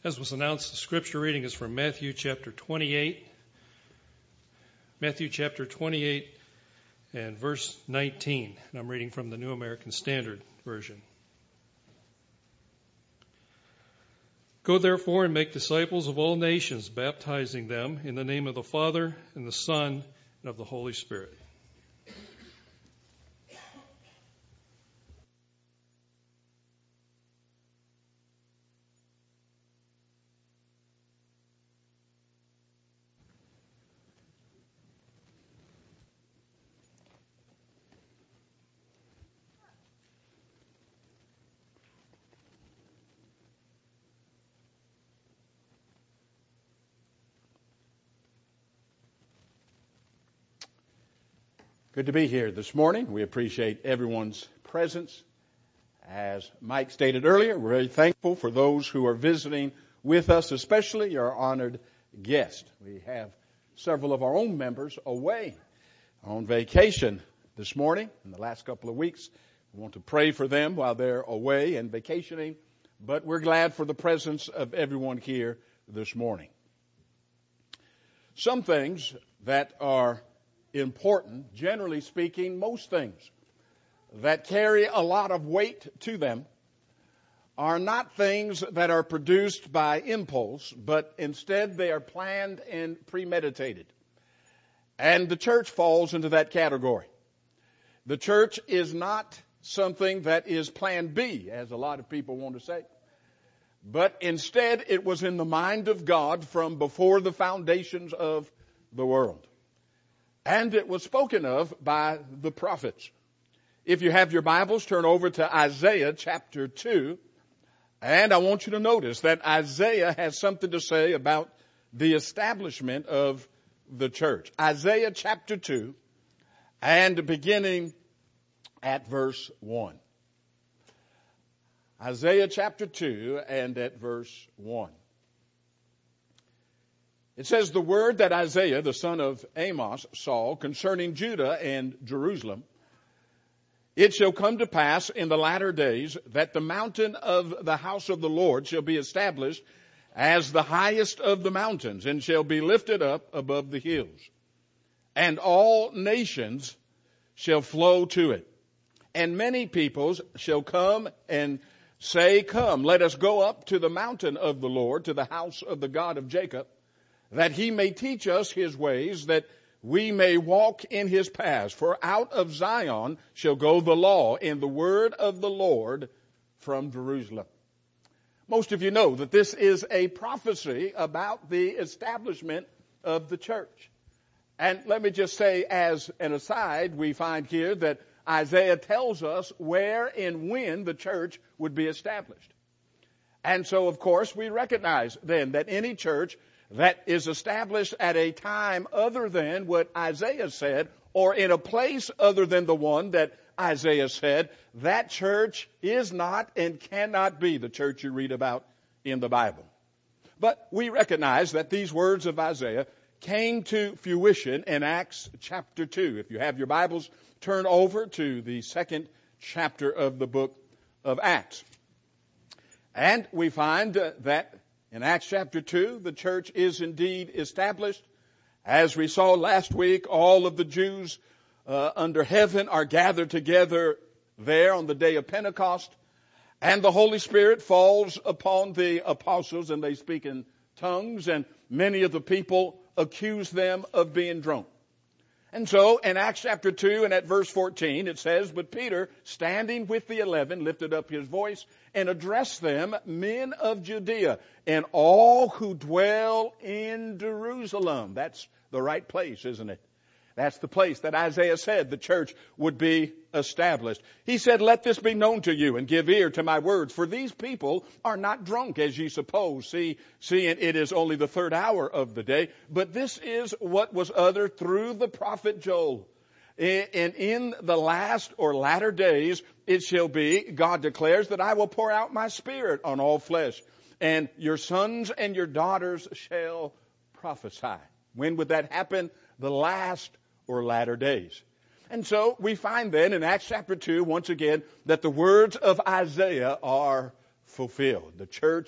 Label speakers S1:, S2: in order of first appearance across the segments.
S1: As was announced, the scripture reading is from Matthew chapter 28. Matthew chapter 28 and verse 19. And I'm reading from the New American Standard Version. Go therefore and make disciples of all nations, baptizing them in the name of the Father and the Son and of the Holy Spirit.
S2: Good to be here this morning. We appreciate everyone's presence. As Mike stated earlier, we're very thankful for those who are visiting with us, especially our honored guests. We have several of our own members away on vacation this morning in the last couple of weeks. We want to pray for them while they're away and vacationing, but we're glad for the presence of everyone here this morning. Some things that are important, generally speaking, most things that carry a lot of weight to them are not things that are produced by impulse, but instead they are planned and premeditated. And the church falls into that category. The church is not something that is plan B, as a lot of people want to say, but instead it was in the mind of God from before the foundations of the world. And it was spoken of by the prophets. If you have your Bibles, turn over to Isaiah chapter 2. And I want you to notice that Isaiah has something to say about the establishment of the church. Isaiah chapter 2 and beginning at verse 1. Isaiah chapter 2 and at verse 1. It says, the word that Isaiah, the son of Amos, saw concerning Judah and Jerusalem, it shall come to pass in the latter days that the mountain of the house of the Lord shall be established as the highest of the mountains, and shall be lifted up above the hills. And all nations shall flow to it. And many peoples shall come and say, come, let us go up to the mountain of the Lord, to the house of the God of Jacob, that he may teach us his ways, that we may walk in his paths. For out of Zion shall go the law and the word of the Lord from Jerusalem. Most of you know that this is a prophecy about the establishment of the church. And let me just say as an aside, we find here that Isaiah tells us where and when the church would be established. And so, of course, we recognize then that any church that is established at a time other than what Isaiah said, or in a place other than the one that Isaiah said, that church is not and cannot be the church you read about in the Bible. But we recognize that these words of Isaiah came to fruition in Acts chapter 2. If you have your Bibles, turn over to the second chapter of the book of Acts. And we find that in Acts chapter 2, the church is indeed established. As we saw last week, all of the Jews under heaven are gathered together there on the day of Pentecost. And the Holy Spirit falls upon the apostles and they speak in tongues. And many of the people accuse them of being drunk. And so in Acts chapter 2 and at verse 14 it says, but Peter, standing with the 11, lifted up his voice and addressed them, men of Judea and all who dwell in Jerusalem. That's the right place, isn't it? That's the place that Isaiah said the church would be established. He said, let this be known to you and give ear to my words. For these people are not drunk as ye suppose. Seeing it is only the third hour of the day. But this is what was uttered through the prophet Joel. And in the last or latter days, it shall be, God declares, that I will pour out my spirit on all flesh. And your sons and your daughters shall prophesy. When would that happen? The last or latter days. And so we find then in Acts chapter 2, once again, that the words of Isaiah are fulfilled. The church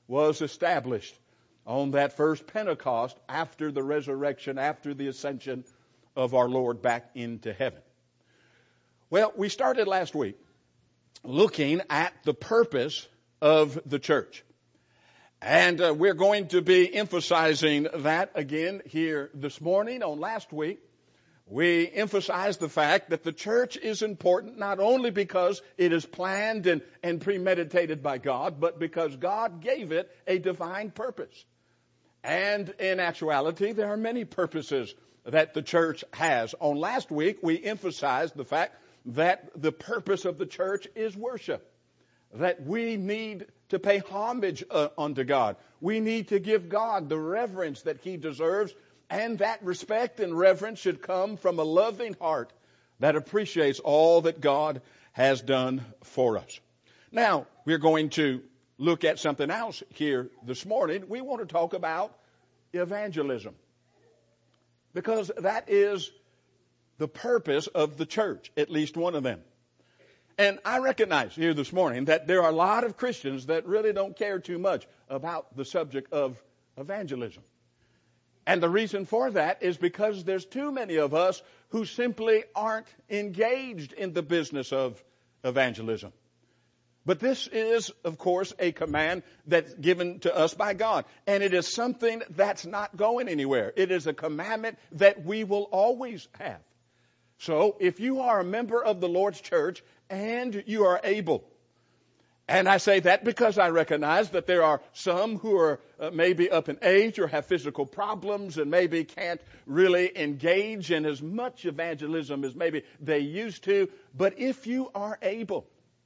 S2: was established on that first Pentecost after the resurrection, after the ascension of our Lord back into heaven. Well, we started last week looking at the purpose of the church. And we're going to be emphasizing that again here this morning. On last week, we emphasized the fact that the church is important not only because it is planned and premeditated by God, but because God gave it a divine purpose. And in actuality, there are many purposes that the church has. On last week, we emphasized the fact that the purpose of the church is worship. That we need to pay homage unto God. We need to give God the reverence that He deserves, and that respect and reverence should come from a loving heart that appreciates all that God has done for us. Now, we're going to look at something else here this morning. We want to talk about evangelism, because that is the purpose of the church, at least one of them. And I recognize here this morning that there are a lot of Christians that really don't care too much about the subject of evangelism. And the reason for that is because there's too many of us who simply aren't engaged in the business of evangelism. But this is, of course, a command that's given to us by God. And it is something that's not going anywhere. It is a commandment that we will always have. So if you are a member of the Lord's church and you are able, and I say that because I recognize that there are some who are maybe up in age or have physical problems and maybe can't really engage in as much evangelism as maybe they used to. But if you are able,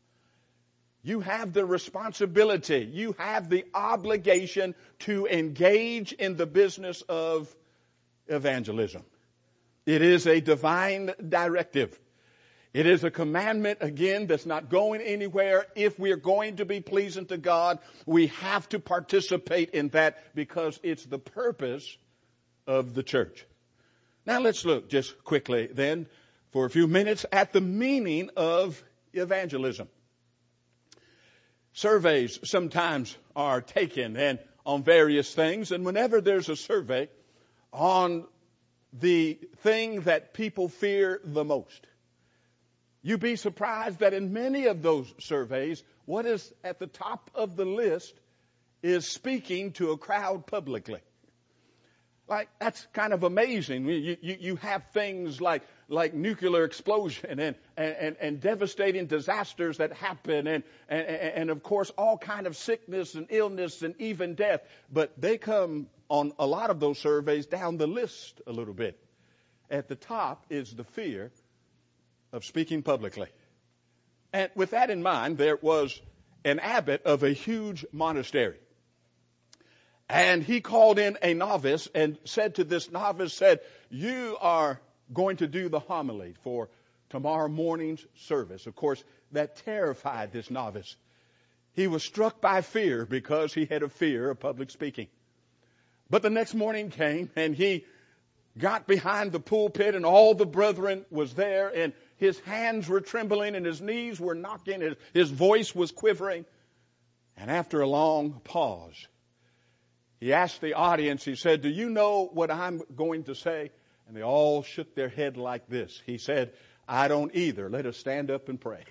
S2: you have the responsibility, you have the obligation to engage in the business of evangelism. It is a divine directive. It is a commandment, again, that's not going anywhere. If we're going to be pleasing to God, we have to participate in that because it's the purpose of the church. Now let's look just quickly then for a few minutes at the meaning of evangelism. Surveys sometimes are taken and on various things, and whenever there's a survey on the thing that people fear the most, you'd be surprised that in many of those surveys, what is at the top of the list is speaking to a crowd publicly. Like, that's kind of amazing. You have things like nuclear explosion and devastating disasters that happen and of course all kind of sickness and illness and even death. But they come on a lot of those surveys down the list a little bit. At the top is the fear of speaking publicly. And with that in mind, there was an abbot of a huge monastery. And he called in a novice and said to this novice, you are going to do the homily for tomorrow morning's service. Of course, that terrified this novice. He was struck by fear because he had a fear of public speaking. But the next morning came and he got behind the pulpit and all the brethren was there and his hands were trembling and his knees were knocking. His voice was quivering. And after a long pause, he asked the audience, he said, do you know what I'm going to say? And they all shook their head like this. He said, I don't either. Let us stand up and pray.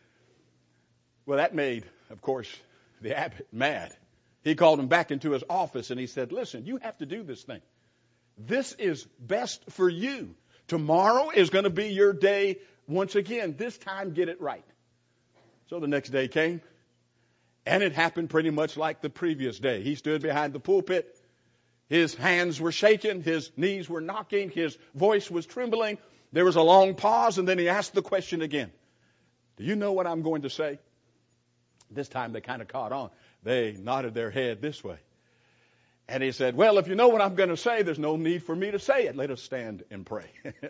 S2: Well, that made, of course, the abbot mad. He called him back into his office and he said, listen, you have to do this thing. This is best for you. Tomorrow is going to be your day once again. This time, get it right. So the next day came, and it happened pretty much like the previous day. He stood behind the pulpit. His hands were shaking. His knees were knocking. His voice was trembling. There was a long pause, and then he asked the question again. Do you know what I'm going to say? This time they kind of caught on. They nodded their head this way. And he said, well, if you know what I'm going to say, there's no need for me to say it. Let us stand and pray.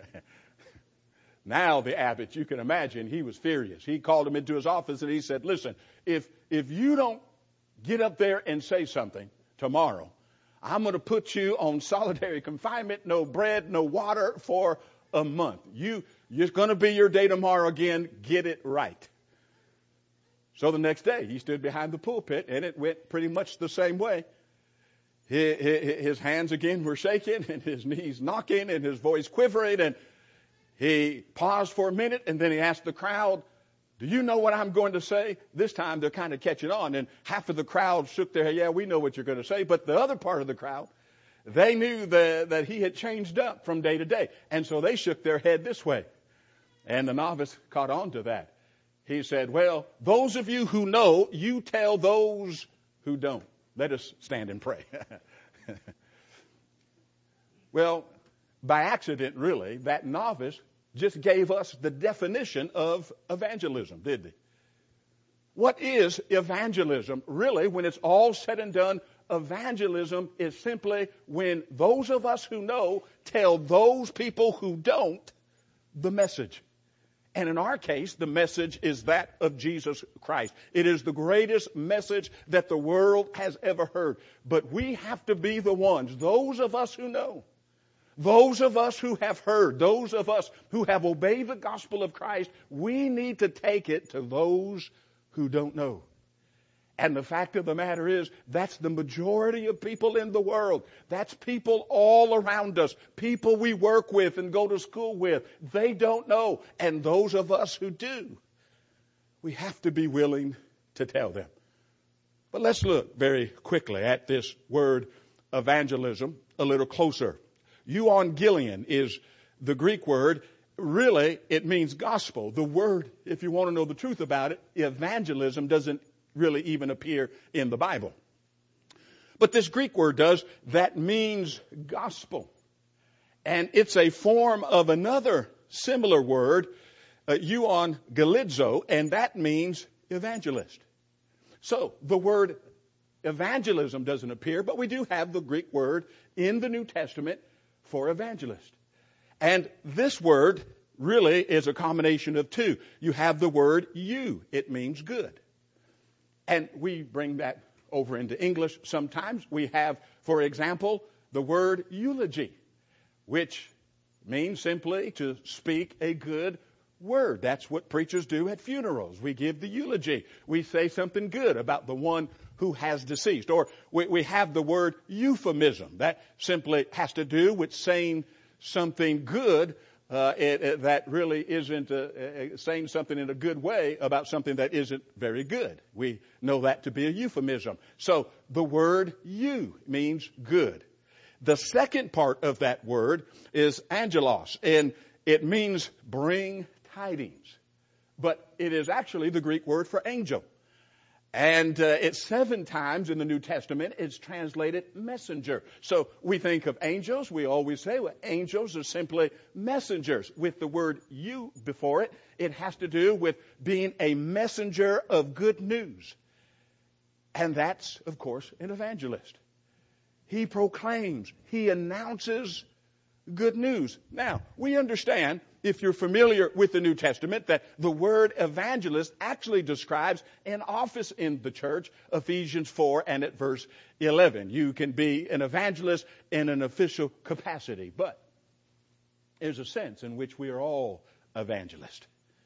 S2: Now the abbot, you can imagine, he was furious. He called him into his office and he said, listen, if you don't get up there and say something tomorrow, I'm going to put you on solitary confinement, no bread, no water for a month. It's going to be your day tomorrow again. Get it right. So the next day he stood behind the pulpit, and it went pretty much the same way. His hands again were shaking, and his knees knocking, and his voice quivering, and he paused for a minute, and then he asked the crowd, do you know what I'm going to say? This time they're kind of catching on, and half of the crowd shook their head, yeah, we know what you're going to say. But the other part of the crowd, they knew that he had changed up from day to day, and so they shook their head this way. And the novice caught on to that. He said, well, those of you who know, you tell those who don't. Let us stand and pray. Well, by accident, really, that novice just gave us the definition of evangelism, didn't he? What is evangelism? Really, when it's all said and done, evangelism is simply when those of us who know tell those people who don't the message. And in our case, the message is that of Jesus Christ. It is the greatest message that the world has ever heard. But we have to be the ones, those of us who know, those of us who have heard, those of us who have obeyed the gospel of Christ, we need to take it to those who don't know. And the fact of the matter is, that's the majority of people in the world. That's people all around us, people we work with and go to school with. They don't know. And those of us who do, we have to be willing to tell them. But let's look very quickly at this word evangelism a little closer. Euangelion is the Greek word. Really, it means gospel. The word, if you want to know the truth about it, evangelism doesn't really even appear in the Bible. But this Greek word does, that means gospel. And it's a form of another similar word, euangelizo, and that means evangelist. So the word evangelism doesn't appear, but we do have the Greek word in the New Testament for evangelist. And this word really is a combination of two. You have the word eu. It means good. And we bring that over into English sometimes. We have, for example, the word eulogy, which means simply to speak a good word. That's what preachers do at funerals. We give the eulogy. We say something good about the one who has deceased. Or we have the word euphemism. That simply has to do with saying something good that really isn't saying something in a good way about something that isn't very good. We know that to be a euphemism. So the word eu means good. The second part of that word is angelos, and it means bring tidings. But it is actually the Greek word for angel. And it's 7 times in the New Testament it's translated messenger. So we think of angels. We always say, well, angels are simply messengers. With the word you before it, it has to do with being a messenger of good news. And that's, of course, an evangelist. He proclaims, he announces good news. Now, we understand, if you're familiar with the New Testament, that the word evangelist actually describes an office in the church, Ephesians 4 and at verse 11. You can be an evangelist in an official capacity, but there's a sense in which we are all evangelists.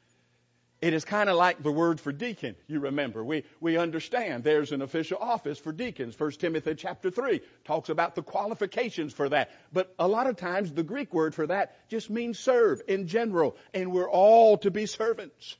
S2: It is kind of like the word for deacon. You remember, we understand there's an official office for deacons. 1 Timothy chapter 3 talks about the qualifications for that. But a lot of times the Greek word for that just means serve in general. And we're all to be servants.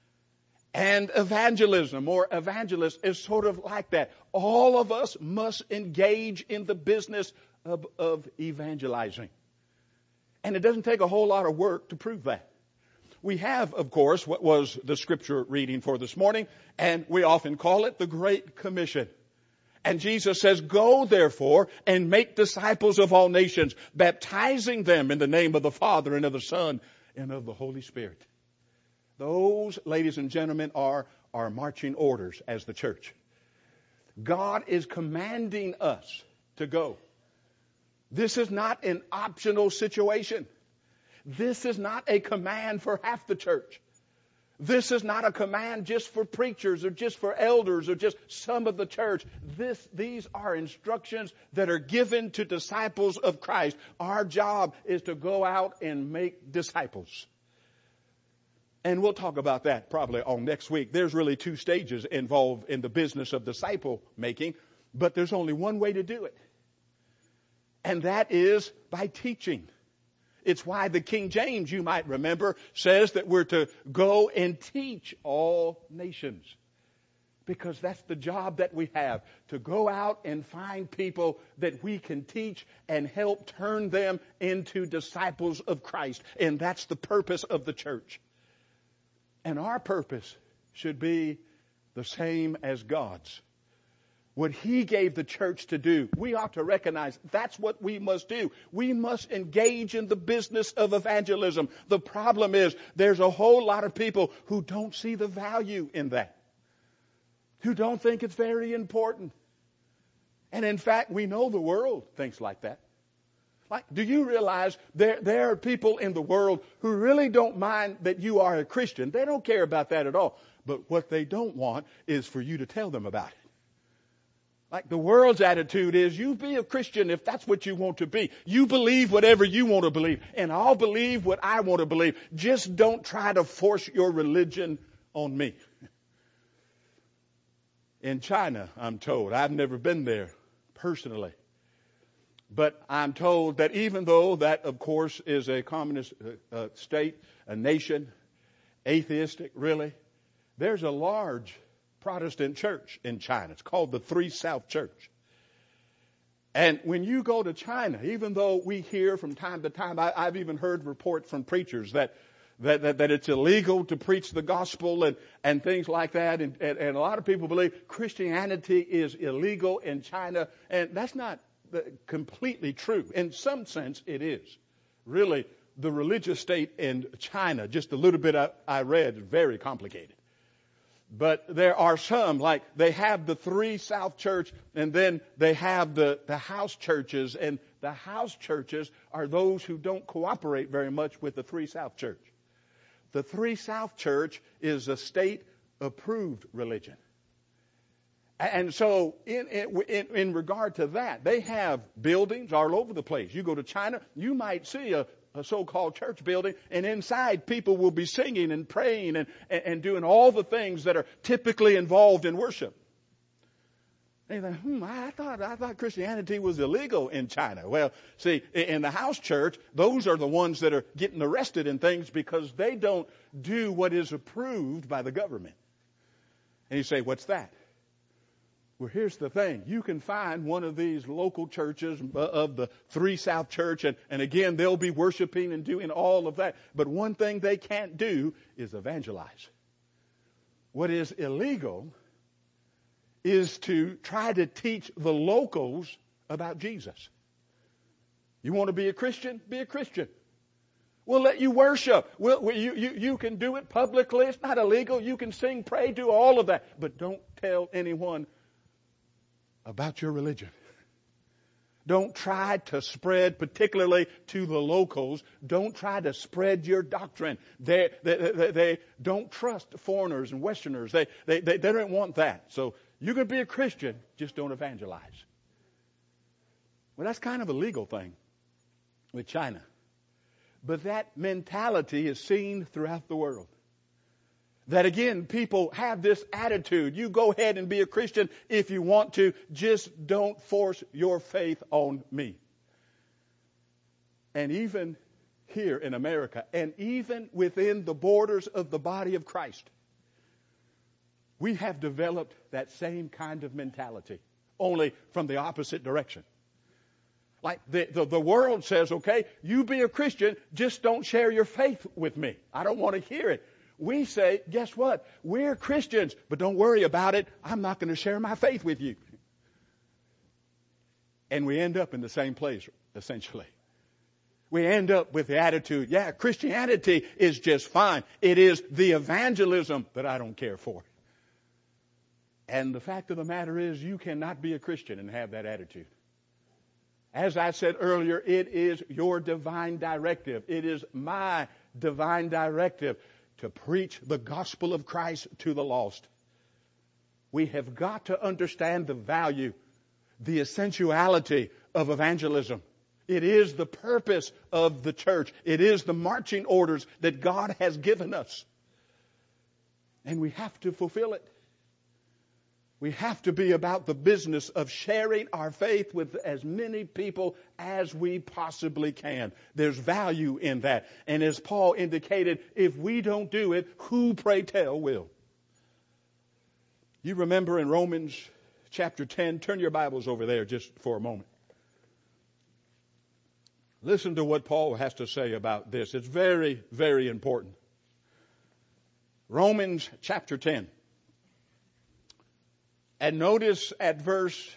S2: And evangelism or evangelist is sort of like that. All of us must engage in the business of evangelizing. And it doesn't take a whole lot of work to prove that. We have, of course, what was the scripture reading for this morning, and we often call it the Great Commission. And Jesus says, go therefore and make disciples of all nations, baptizing them in the name of the Father and of the Son and of the Holy Spirit. Those, ladies and gentlemen, are our marching orders as the church. God is commanding us to go. This is not an optional situation. This is not a command for half the church. This is not a command just for preachers or just for elders or just some of the church. These are instructions that are given to disciples of Christ. Our job is to go out and make disciples. And we'll talk about that probably on next week. There's really two stages involved in the business of disciple making, but there's only one way to do it. And that is by teaching. It's why the King James, you might remember, says that we're to go and teach all nations. Because that's the job that we have, to go out and find people that we can teach and help turn them into disciples of Christ. And that's the purpose of the church. And our purpose should be the same as God's. What He gave the church to do, we ought to recognize that's what we must do. We must engage in the business of evangelism. The problem is there's a whole lot of people who don't see the value in that, who don't think it's very important. And in fact, we know the world thinks like that. Like, do you realize there are people in the world who really don't mind that you are a Christian? They don't care about that at all. But what they don't want is for you to tell them about it. Like, the world's attitude is, you be a Christian if that's what you want to be. You believe whatever you want to believe, and I'll believe what I want to believe. Just don't try to force your religion on me. In China, I'm told, I've never been there personally, but I'm told that even though that, of course, is a communist state, a nation, atheistic really, there's a large Protestant church in China. It's called the Three South Church. And when you go to China, even though we hear from time to time, I've even heard reports from preachers that it's illegal to preach the gospel and things like that. And a lot of people believe Christianity is illegal in China. And that's not completely true. In some sense, it is. Really, the religious state in China, just a little bit I read, is very complicated. But there are some, like they have the Three South Church, and then they have the house churches. And the house churches are those who don't cooperate very much with the Three South Church. The Three South Church is a state-approved religion. And so in regard to that, they have buildings all over the place. You go to China, you might see a so-called church building, and inside people will be singing and praying and doing all the things that are typically involved in worship. And you think, I thought Christianity was illegal in China. Well, see, in the house church, those are the ones that are getting arrested in things because they don't do what is approved by the government. And you say, what's that? Well, here's the thing. You can find one of these local churches of the Three South Church, and again, they'll be worshiping and doing all of that. But one thing they can't do is evangelize. What is illegal is to try to teach the locals about Jesus. You want to be a Christian? Be a Christian. We'll let you worship. You can do it publicly. It's not illegal. You can sing, pray, do all of that. But don't tell anyone about your religion. Don't try to spread, particularly to the locals, don't try to spread your doctrine. They don't trust foreigners and Westerners. They don't want that. So you can be a Christian, just don't evangelize. Well, that's kind of a legal thing with China. But that mentality is seen throughout the world. That again, people have this attitude. You go ahead and be a Christian if you want to. Just don't force your faith on me. And even here in America, and even within the borders of the body of Christ, we have developed that same kind of mentality, only from the opposite direction. Like the world says, okay, you be a Christian, just don't share your faith with me. I don't want to hear it. We say, guess what? We're Christians, but don't worry about it. I'm not going to share my faith with you. And we end up in the same place, essentially. We end up with the attitude, yeah, Christianity is just fine. It is the evangelism that I don't care for. And the fact of the matter is, you cannot be a Christian and have that attitude. As I said earlier, it is your divine directive. It is my divine directive to preach the gospel of Christ to the lost. We have got to understand the value, the essentiality of evangelism. It is the purpose of the church. It is the marching orders that God has given us. And we have to fulfill it. We have to be about the business of sharing our faith with as many people as we possibly can. There's value in that. And as Paul indicated, if we don't do it, who, pray tell, will? You remember in Romans chapter 10, turn your Bibles over there just for a moment. Listen to what Paul has to say about this. It's very, very important. Romans chapter 10. And notice at verse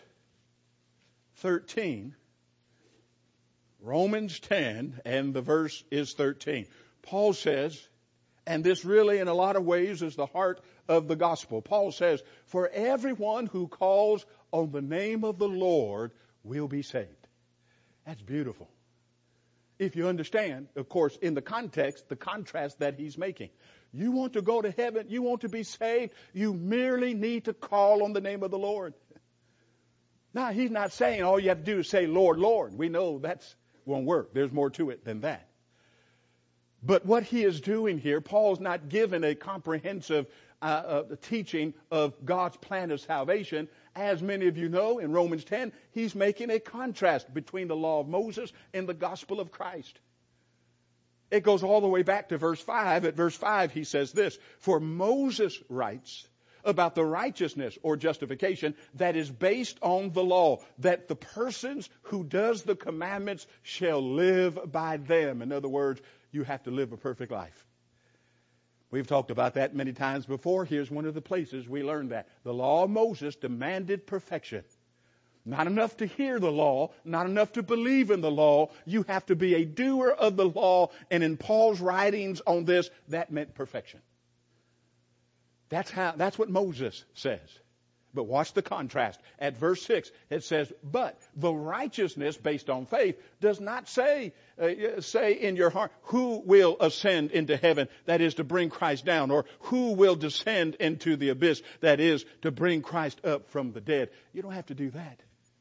S2: 13, Romans 10, and the verse is 13. Paul says, and this really in a lot of ways is the heart of the gospel. Paul says, for everyone who calls on the name of the Lord will be saved. That's beautiful. If you understand, of course, in the context, the contrast that he's making. You want to go to heaven, you want to be saved, you merely need to call on the name of the Lord. Now, he's not saying all you have to do is say, Lord, Lord. We know that won't work. There's more to it than that. But what he is doing here, Paul's not given a comprehensive teaching of God's plan of salvation. As many of you know, in Romans 10, he's making a contrast between the law of Moses and the gospel of Christ. It goes all the way back to verse 5. At verse 5, he says this, for Moses writes about the righteousness or justification that is based on the law, that the persons who does the commandments shall live by them. In other words, you have to live a perfect life. We've talked about that many times before. Here's one of the places we learned that. The law of Moses demanded perfection. Not enough to hear the law, not enough to believe in the law. You have to be a doer of the law. And in Paul's writings on this, that meant perfection. That's what Moses says. But watch the contrast. At verse 6, it says, but the righteousness based on faith does not say in your heart, who will ascend into heaven, that is to bring Christ down, or who will descend into the abyss, that is to bring Christ up from the dead. You don't have to do that.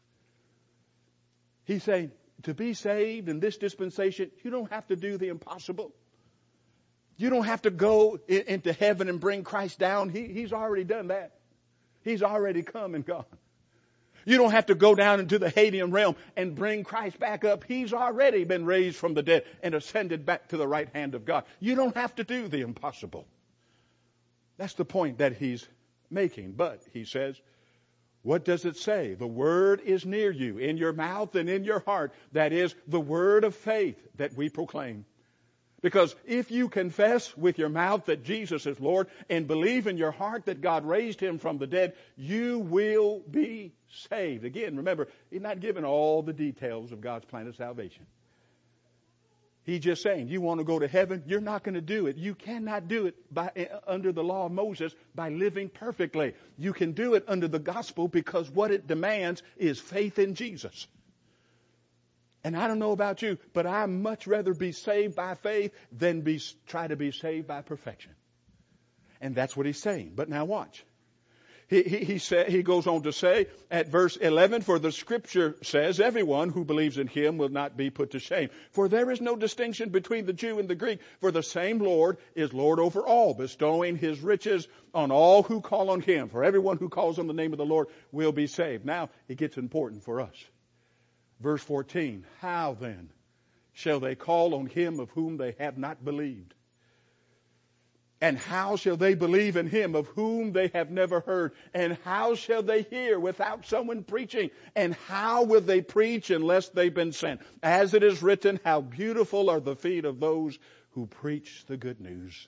S2: He's saying, to be saved in this dispensation, you don't have to do the impossible. You don't have to go into heaven and bring Christ down. He's already done that. He's already come and gone. You don't have to go down into the Hadean realm and bring Christ back up. He's already been raised from the dead and ascended back to the right hand of God. You don't have to do the impossible. That's the point that he's making. But, he says, what does it say? The word is near you, in your mouth and in your heart. That is the word of faith that we proclaim. Because if you confess with your mouth that Jesus is Lord and believe in your heart that God raised him from the dead, you will be saved. Again, remember, he's not giving all the details of God's plan of salvation. He's just saying, you want to go to heaven? You're not going to do it. You cannot do it under the law of Moses by living perfectly. You can do it under the gospel because what it demands is faith in Jesus. And I don't know about you, but I'd much rather be saved by faith than try to be saved by perfection. And that's what he's saying. But now watch. He goes on to say at verse 11, for the scripture says, everyone who believes in him will not be put to shame. For there is no distinction between the Jew and the Greek, for the same Lord is Lord over all, bestowing his riches on all who call on him. For everyone who calls on the name of the Lord will be saved. Now it gets important for us. Verse 14, how then shall they call on him of whom they have not believed? And how shall they believe in him of whom they have never heard? And how shall they hear without someone preaching? And how will they preach unless they've been sent? As it is written, how beautiful are the feet of those who preach the good news.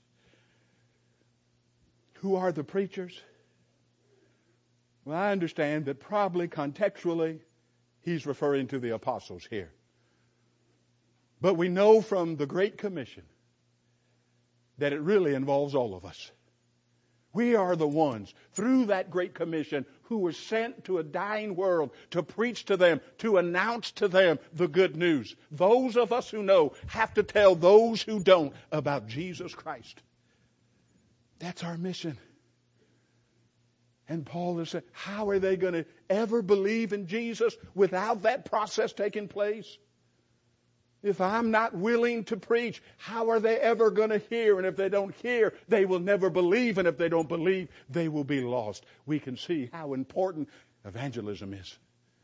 S2: Who are the preachers? Well, I understand that probably contextually he's referring to the apostles here. But we know from the Great Commission that it really involves all of us. We are the ones, through that Great Commission, who were sent to a dying world to preach to them, to announce to them the good news. Those of us who know have to tell those who don't about Jesus Christ. That's our mission. And Paul is saying, how are they going to ever believe in Jesus without that process taking place? If I'm not willing to preach, how are they ever going to hear? And if they don't hear, they will never believe. And if they don't believe, they will be lost. We can see how important evangelism is.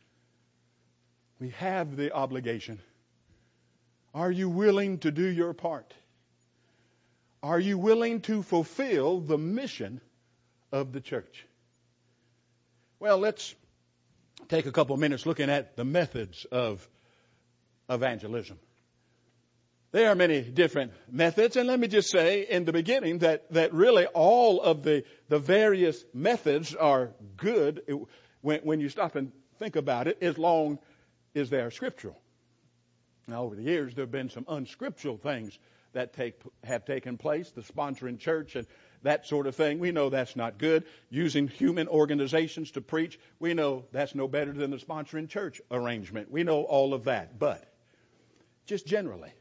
S2: We have the obligation. Are you willing to do your part? Are you willing to fulfill the mission of the church? Well, let's take a couple of minutes looking at the methods of evangelism. There are many different methods, and let me just say in the beginning that really all of the various methods are good when you stop and think about it, as long as they are scriptural. Now, over the years, there have been some unscriptural things that have taken place, the sponsoring church and that sort of thing. We know that's not good. Using human organizations to preach, we know that's no better than the sponsoring church arrangement. We know all of that. But just generally,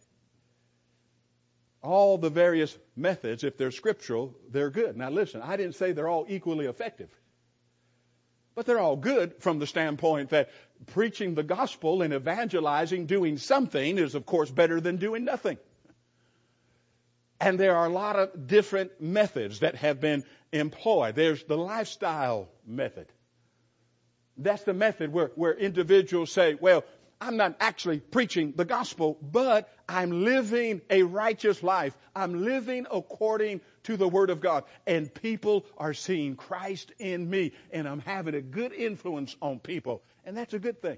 S2: all the various methods, if they're scriptural, they're good. Now listen, I didn't say they're all equally effective. But they're all good from the standpoint that preaching the gospel and evangelizing, doing something, is of course better than doing nothing. And there are a lot of different methods that have been employed. There's the lifestyle method. That's the method where individuals say, well, I'm not actually preaching the gospel, but I'm living a righteous life. I'm living according to the Word of God. And people are seeing Christ in me. And I'm having a good influence on people. And that's a good thing.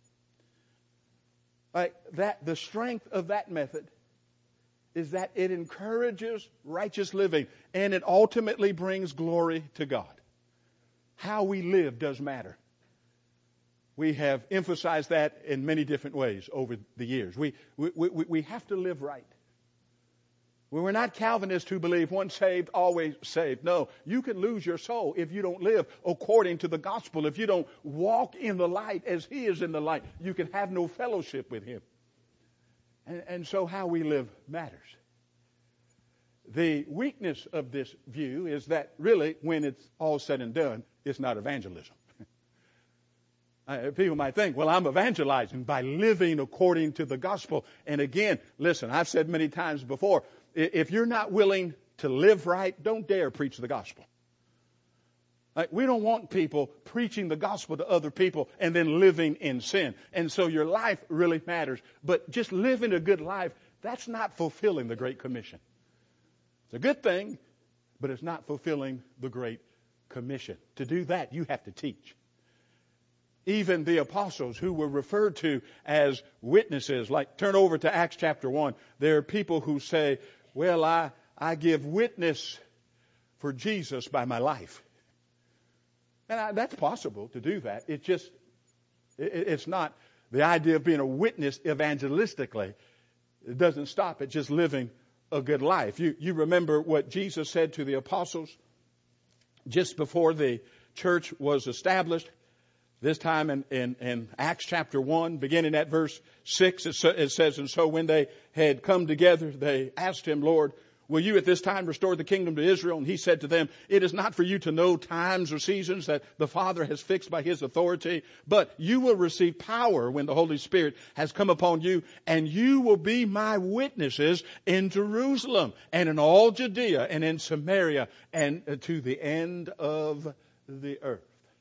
S2: Like that, the strength of that method is that it encourages righteous living. And it ultimately brings glory to God. How we live does matter. We have emphasized that in many different ways over the years. We have to live right. We're not Calvinists who believe once saved, always saved. No, you can lose your soul if you don't live according to the gospel. If you don't walk in the light as He is in the light, you can have no fellowship with Him. And so how we live matters. The weakness of this view is that really, when it's all said and done, it's not evangelism. People might think, well, I'm evangelizing by living according to the gospel. And again, listen, I've said many times before, if you're not willing to live right, don't dare preach the gospel. We don't want people preaching the gospel to other people and then living in sin. And so your life really matters. But just living a good life, that's not fulfilling the Great Commission. It's a good thing, but it's not fulfilling the Great Commission. To do that, you have to teach. Even the apostles who were referred to as witnesses, like turn over to Acts chapter 1. There are people who say, well, I give witness for Jesus by my life. And that's possible to do that. It's not the idea of being a witness evangelistically. It doesn't stop at just living a good life. You remember what Jesus said to the apostles just before the church was established. This time in Acts chapter 1, beginning at verse 6, it says, and so when they had come together, they asked Him, Lord, will you at this time restore the kingdom to Israel? And He said to them, it is not for you to know times or seasons that the Father has fixed by His authority, but you will receive power when the Holy Spirit has come upon you, and you will be my witnesses in Jerusalem and in all Judea and in Samaria and to the end of the earth.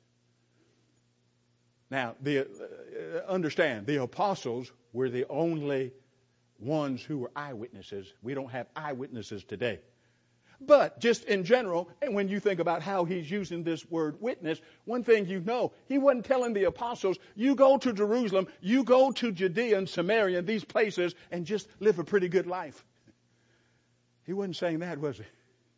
S2: Now, understand, the apostles were the only ones who were eyewitnesses. We don't have eyewitnesses today. But just in general, and when you think about how He's using this word witness, one thing you know, He wasn't telling the apostles, you go to Jerusalem, you go to Judea and Samaria and these places and just live a pretty good life. He wasn't saying that, was He?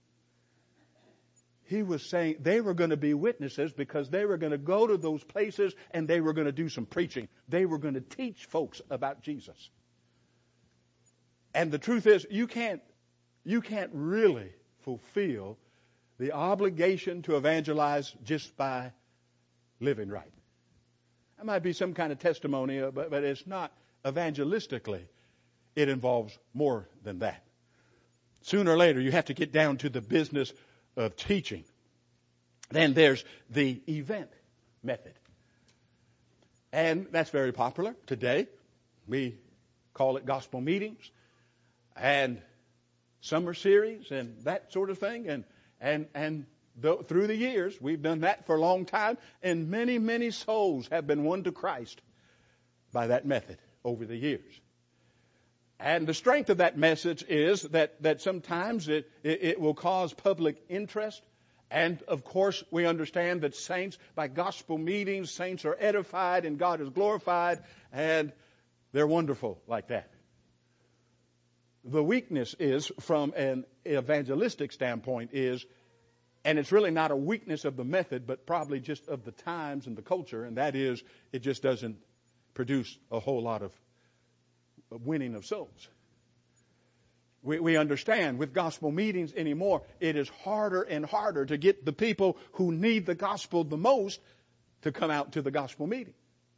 S2: He was saying they were going to be witnesses because they were going to go to those places and they were going to do some preaching. They were going to teach folks about Jesus. And the truth is, you can't really fulfill the obligation to evangelize just by living right. That might be some kind of testimony, but it's not evangelistically. It involves more than that. Sooner or later, you have to get down to the business of teaching. Then there's the event method. And that's very popular today. We call it gospel meetings and summer series and that sort of thing. And through the years, we've done that for a long time, and many, many souls have been won to Christ by that method over the years. And the strength of that message is that sometimes it will cause public interest. And, of course, we understand that saints, by gospel meetings, saints are edified and God is glorified, and they're wonderful like that. The weakness is, from an evangelistic standpoint, and it's really not a weakness of the method, but probably just of the times and the culture, and that is, it just doesn't produce a whole lot of winning of souls. We understand with gospel meetings anymore, it is harder and harder to get the people who need the gospel the most to come out to the gospel meeting.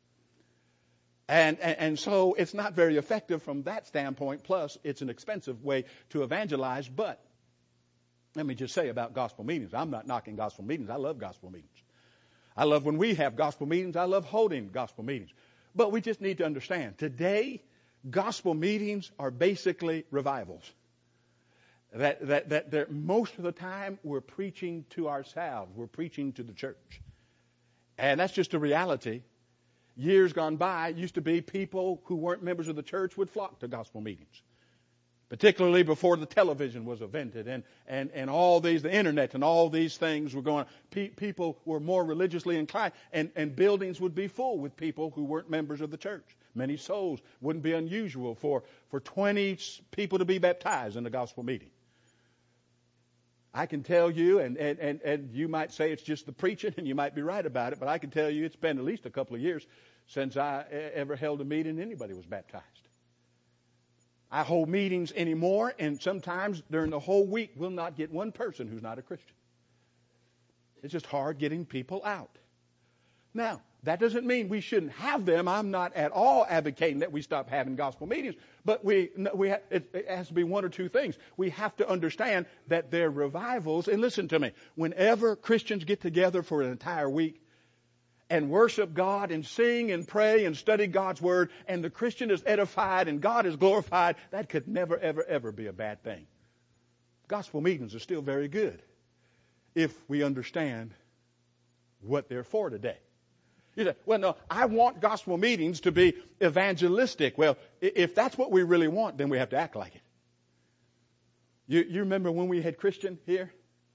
S2: And so it's not very effective from that standpoint. Plus, it's an expensive way to evangelize. But let me just say about gospel meetings. I'm not knocking gospel meetings. I love gospel meetings. I love when we have gospel meetings. I love holding gospel meetings. But we just need to understand, today, gospel meetings are basically revivals. That most of the time we're preaching to ourselves. We're preaching to the church. And that's just a reality. Years gone by, it used to be people who weren't members of the church would flock to gospel meetings. Particularly before the television was invented and all these, the internet and all these things were going on. People were more religiously inclined, and buildings would be full with people who weren't members of the church. Many souls. Wouldn't be unusual for 20 people to be baptized in a gospel meeting. I can tell you, and you might say it's just the preaching, and you might be right about it, but I can tell you it's been at least a couple of years since I ever held a meeting and anybody was baptized. I hold meetings anymore, and sometimes during the whole week we'll not get one person who's not a Christian. It's just hard getting people out. Now, that doesn't mean we shouldn't have them. I'm not at all advocating that we stop having gospel meetings, but it has to be one or two things. We have to understand that they're revivals. And listen to me, whenever Christians get together for an entire week and worship God and sing and pray and study God's Word, and the Christian is edified and God is glorified, that could never, ever, ever be a bad thing. Gospel meetings are still very good if we understand what they're for today. You say, well, no, I want gospel meetings to be evangelistic. Well, if that's what we really want, then we have to act like it. You remember when we had Christian here?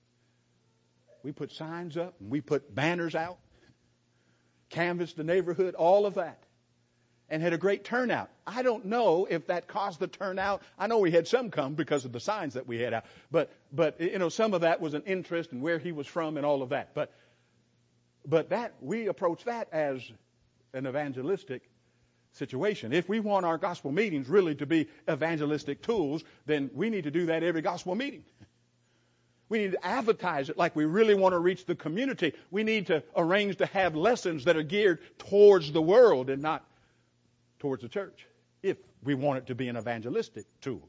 S2: We put signs up and we put banners out, canvassed the neighborhood, all of that, and had a great turnout. I don't know if that caused the turnout. I know we had some come because of the signs that we had out, but some of that was an interest in where he was from and all of that. But that we approach that as an evangelistic situation. If we want our gospel meetings really to be evangelistic tools, then we need to do that every gospel meeting. We need to advertise it like we really want to reach the community. We need to arrange to have lessons that are geared towards the world and not towards the church, if we want it to be an evangelistic tool.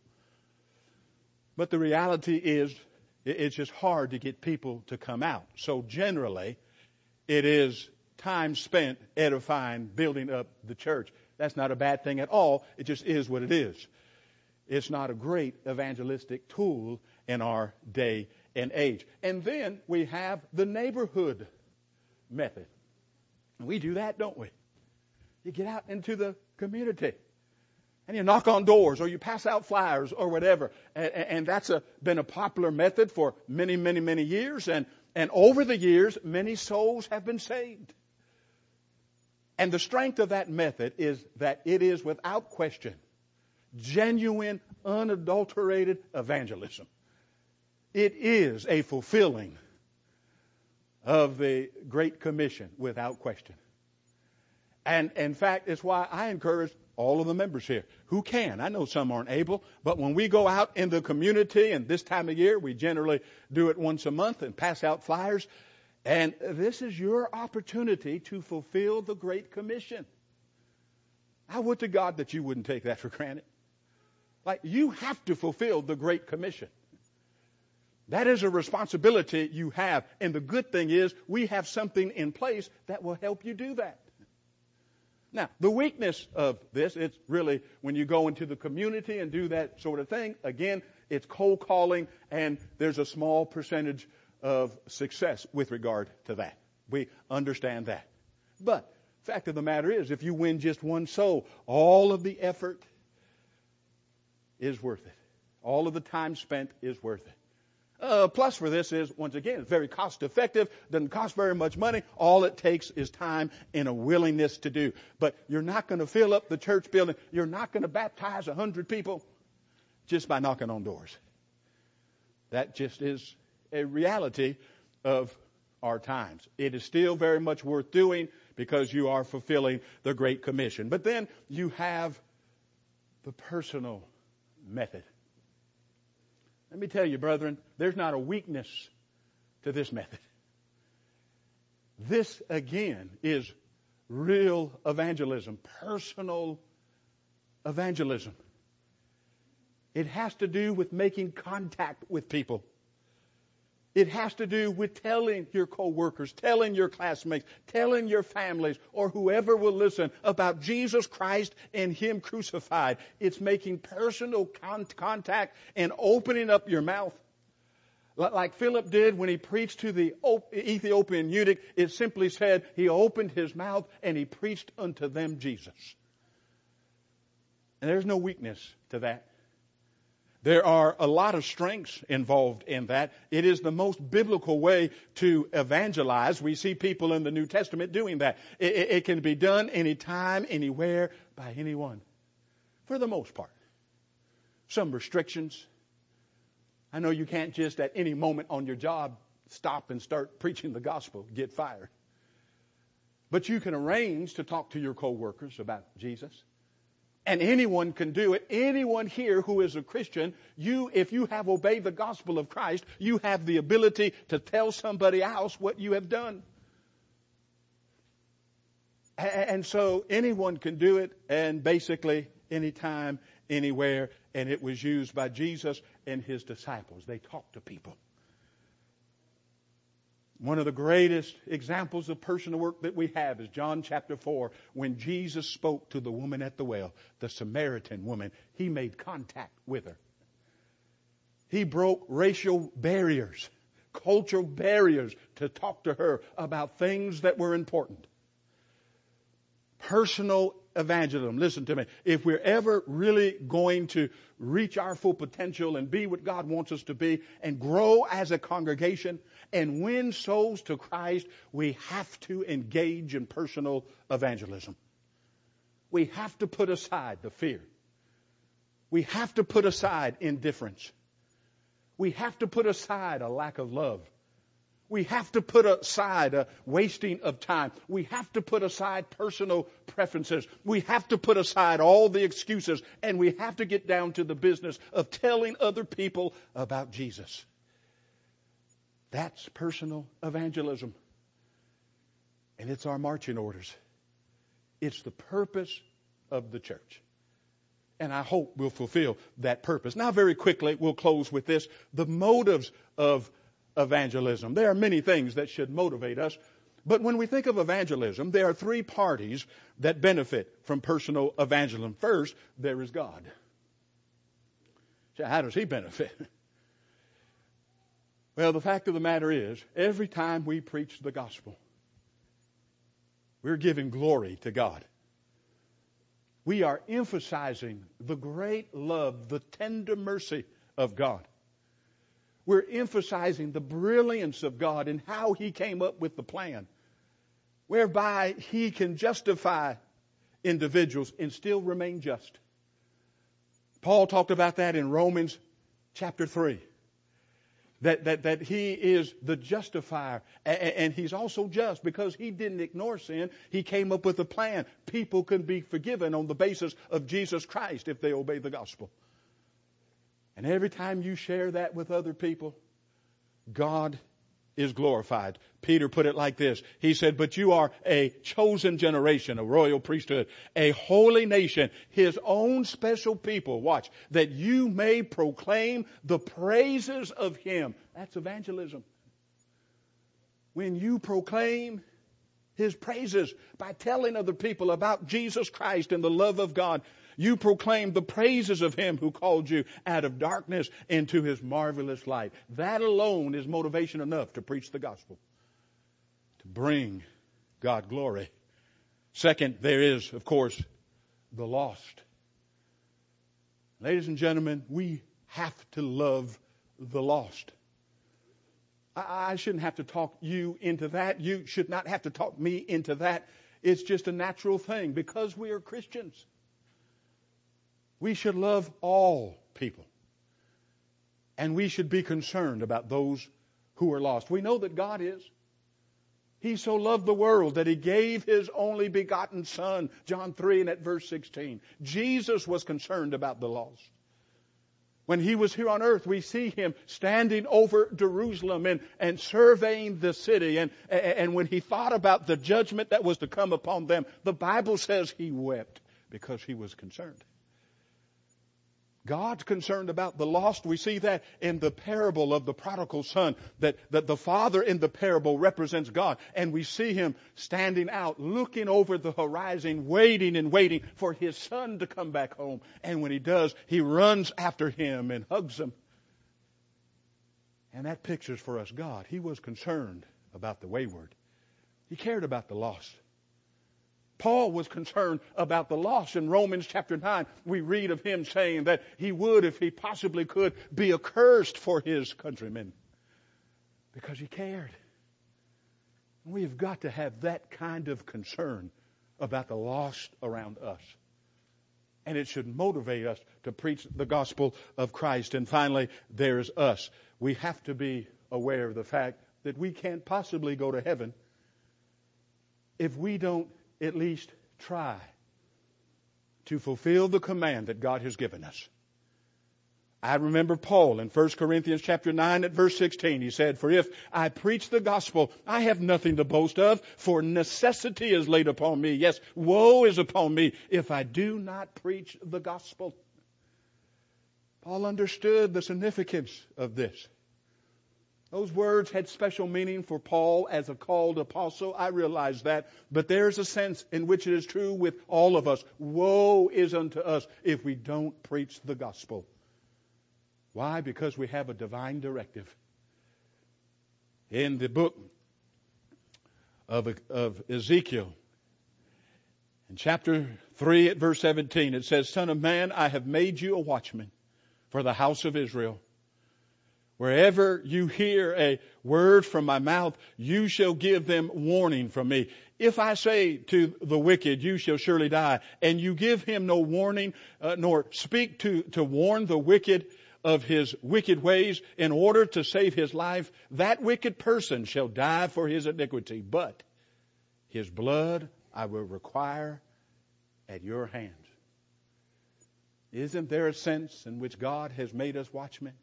S2: But the reality is, it's just hard to get people to come out. So generally, it is time spent edifying, building up the church. That's not a bad thing at all. It just is what it is. It's not a great evangelistic tool in our day and age. And then we have the neighborhood method. We do that, don't we? You get out into the community and you knock on doors or you pass out flyers or whatever. And that's been a popular method for many, many, many years. And over the years, many souls have been saved. And the strength of that method is that it is, without question, genuine, unadulterated evangelism. It is a fulfilling of the Great Commission, without question. And in fact, it's why I encourage all of the members here who can. I know some aren't able, but when we go out in the community, and this time of year, we generally do it once a month and pass out flyers. And this is your opportunity to fulfill the Great Commission. I would to God that you wouldn't take that for granted. Like, you have to fulfill the Great Commission. That is a responsibility you have. And the good thing is, we have something in place that will help you do that. Now, the weakness of this, it's really when you go into the community and do that sort of thing, again, it's cold calling, and there's a small percentage of success with regard to that. We understand that. But fact of the matter is, if you win just one soul, all of the effort is worth it. All of the time spent is worth it. Plus for this is, once again, it's very cost effective, doesn't cost very much money. All it takes is time and a willingness to do. But you're not going to fill up the church building. You're not going to baptize 100 people just by knocking on doors. That just is a reality of our times. It is still very much worth doing because you are fulfilling the Great Commission. But then you have the personal method. Let me tell you, brethren, there's not a weakness to this method. This, again, is real evangelism, personal evangelism. It has to do with making contact with people. It has to do with telling your co-workers, telling your classmates, telling your families, or whoever will listen about Jesus Christ and Him crucified. It's making personal contact and opening up your mouth. Like Philip did when he preached to the Ethiopian eunuch, it simply said he opened his mouth and he preached unto them Jesus. And there's no weakness to that. There are a lot of strengths involved in that. It is the most biblical way to evangelize. We see people in the New Testament doing that. It can be done anytime, anywhere, by anyone. For the most part. Some restrictions. I know you can't just at any moment on your job stop and start preaching the gospel, get fired. But you can arrange to talk to your co-workers about Jesus. And anyone can do it. Anyone here who is a Christian, if you have obeyed the gospel of Christ, you have the ability to tell somebody else what you have done. And so anyone can do it, and basically anytime, anywhere. And it was used by Jesus and His disciples. They talked to people. One of the greatest examples of personal work that we have is John chapter 4, when Jesus spoke to the woman at the well, the Samaritan woman. He made contact with her. He broke racial barriers, cultural barriers to talk to her about things that were important. Personal evangelism. Listen to me. If we're ever really going to reach our full potential and be what God wants us to be and grow as a congregation and win souls to Christ, we have to engage in personal evangelism. We have to put aside the fear. We have to put aside indifference. We have to put aside a lack of love. We have to put aside a wasting of time. We have to put aside personal preferences. We have to put aside all the excuses, and we have to get down to the business of telling other people about Jesus. That's personal evangelism. And it's our marching orders. It's the purpose of the church. And I hope we'll fulfill that purpose. Now, very quickly, we'll close with this. The motives of evangelism. There are many things that should motivate us. But when we think of evangelism, there are three parties that benefit from personal evangelism. First, there is God. So how does He benefit? Well, the fact of the matter is, every time we preach the gospel, we're giving glory to God. We are emphasizing the great love, the tender mercy of God. We're emphasizing the brilliance of God and how He came up with the plan, whereby He can justify individuals and still remain just. Paul talked about that in Romans chapter 3. That He is the justifier, and He's also just because He didn't ignore sin. He came up with a plan. People can be forgiven on the basis of Jesus Christ if they obey the gospel. And every time you share that with other people, God is glorified. Peter put it like this. He said, but you are a chosen generation, a royal priesthood, a holy nation, His own special people. Watch. That you may proclaim the praises of Him. That's evangelism. When you proclaim His praises by telling other people about Jesus Christ and the love of God. You proclaim the praises of Him who called you out of darkness into His marvelous light. That alone is motivation enough to preach the gospel, to bring God glory. Second, there is, of course, the lost. Ladies and gentlemen, we have to love the lost. I shouldn't have to talk you into that. You should not have to talk me into that. It's just a natural thing because we are Christians. We should love all people. And we should be concerned about those who are lost. We know that God is. He so loved the world that He gave His only begotten Son. John 3 and at verse 16. Jesus was concerned about the lost. When He was here on earth, we see Him standing over Jerusalem and surveying the city. And when He thought about the judgment that was to come upon them, the Bible says He wept because He was concerned. God's concerned about the lost. We see that in the parable of the prodigal son, that the father in the parable represents God. And we see him standing out, looking over the horizon, waiting and waiting for his son to come back home. And when he does, he runs after him and hugs him. And that pictures for us God. He was concerned about the wayward. He cared about the lost. Paul was concerned about the lost. In Romans chapter 9, we read of him saying that he would, if he possibly could, be accursed for his countrymen because he cared. We've got to have that kind of concern about the lost around us. And it should motivate us to preach the gospel of Christ. And finally, there's us. We have to be aware of the fact that we can't possibly go to heaven if we don't at least try to fulfill the command that God has given us. I remember Paul in 1 Corinthians chapter 9 at verse 16. He said, "For if I preach the gospel, I have nothing to boast of, for necessity is laid upon me. Yes, woe is upon me if I do not preach the gospel." Paul understood the significance of this. Those words had special meaning for Paul as a called apostle. I realize that. But there's a sense in which it is true with all of us. Woe is unto us if we don't preach the gospel. Why? Because we have a divine directive. In the book of Ezekiel, in chapter 3 at verse 17, it says, "Son of man, I have made you a watchman for the house of Israel. Wherever you hear a word from my mouth, you shall give them warning from me. If I say to the wicked, you shall surely die, and you give him no warning, nor speak to warn the wicked of his wicked ways in order to save his life, that wicked person shall die for his iniquity, but his blood I will require at your hands." Isn't there a sense in which God has made us watchmen?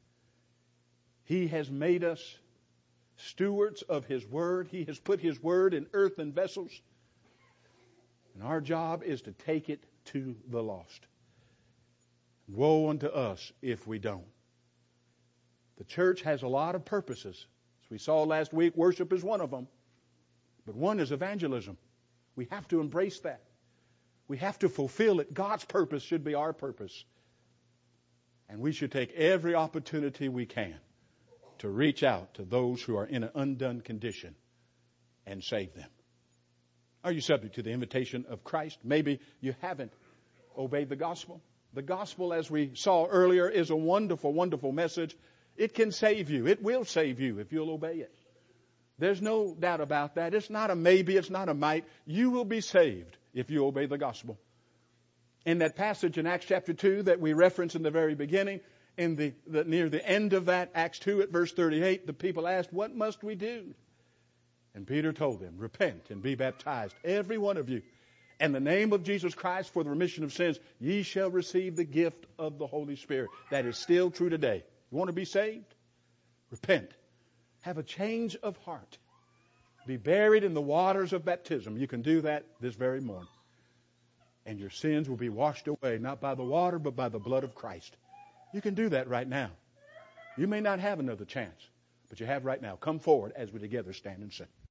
S2: He has made us stewards of His Word. He has put His Word in earthen vessels. And our job is to take it to the lost. Woe unto us if we don't. The church has a lot of purposes. As we saw last week, worship is one of them. But one is evangelism. We have to embrace that. We have to fulfill it. God's purpose should be our purpose. And we should take every opportunity we can to reach out to those who are in an undone condition and save them. Are you subject to the invitation of Christ? Maybe you haven't obeyed the gospel. The gospel, as we saw earlier, is a wonderful, wonderful message. It can save you. It will save you if you'll obey it. There's no doubt about that. It's not a maybe. It's not a might. You will be saved if you obey the gospel. In that passage in Acts chapter 2 that we referenced in the very beginning, near the end of that, Acts 2 at verse 38, the people asked, "What must we do?" And Peter told them, "Repent and be baptized, every one of you, in the name of Jesus Christ for the remission of sins. Ye shall receive the gift of the Holy Spirit." That is still true today. You want to be saved? Repent. Have a change of heart. Be buried in the waters of baptism. You can do that this very morning. And your sins will be washed away, not by the water, but by the blood of Christ. You can do that right now. You may not have another chance, but you have right now. Come forward as we together stand and sing.